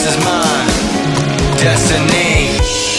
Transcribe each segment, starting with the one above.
is my destiny.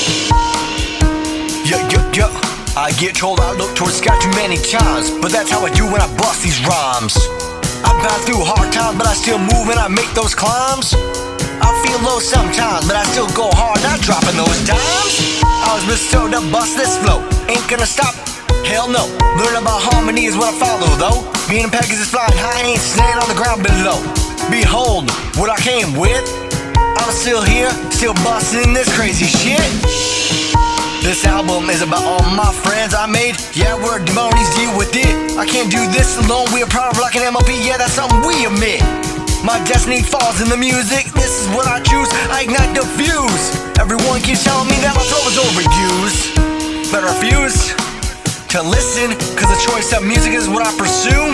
Yo, I get told I look towards the sky too many times, but that's how I do when I bust these rhymes. I've gone through hard times, but I still move and I make those climbs. I feel low sometimes, but I still go hard, not dropping those dimes. I was bestowed to bust this flow, ain't gonna stop, hell no. Learn about harmony is what I follow though. Me and Pegasus flying high, ain't staying on the ground below. Behold what I came with, I'm still here, still busting this crazy shit. This album is about all my friends I made. Yeah, we're demonies, deal with it. I can't do this alone, we are proud of like an MLP. Yeah, that's something we admit. My destiny falls in the music. This is what I choose, I ignite the fuse. Everyone keeps telling me that my flow is overused, but I refuse to listen, cause the choice of music is what I pursue.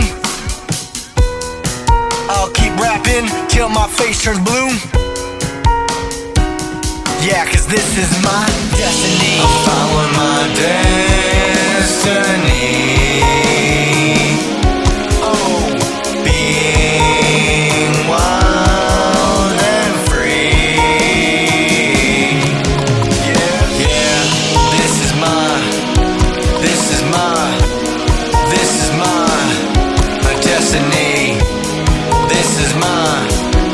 I'll keep rapping till my face turns blue. Yeah, cause this is my destiny. I'm following my destiny. Oh, being wild and free. Yeah, this is my destiny. This is my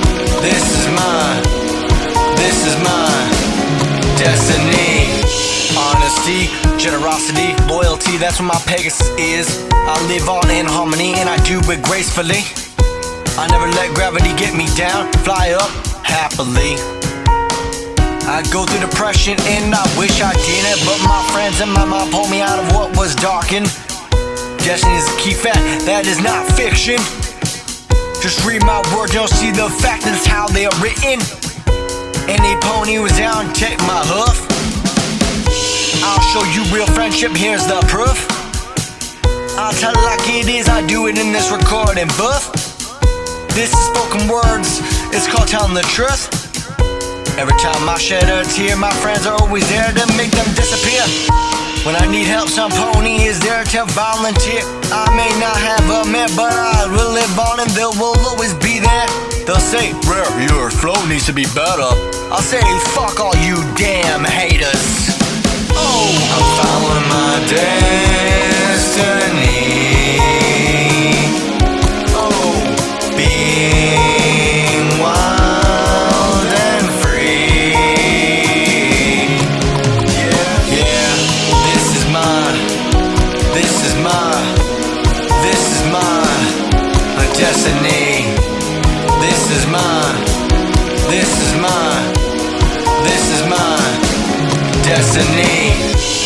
destiny. Honesty, generosity, loyalty, that's what my Pegasus is. I live on in harmony and I do it gracefully. I never let gravity get me down, fly up happily. I go through depression and I wish I didn't, but my friends and my mom pulled me out of what was darkened. Destiny is a key fact, that is not fiction. Just read my words, you'll see the fact, that's how they are written. Any pony was down, take my hoof. I'll show you real friendship, here's the proof. I'll tell it like it is, I do it in this recording booth. This is spoken words, it's called telling the truth. Every time I shed a tear, my friends are always there to make them disappear. When I need help, some pony is there to volunteer. I may not have a man, but I will live on and they will always be there. They'll say, bro, your flow needs to be better. I'll say, fuck all you damn haters. Oh, I'm following my destiny. Oh, being wild and free. Yeah, this is my destiny. This is my destiny.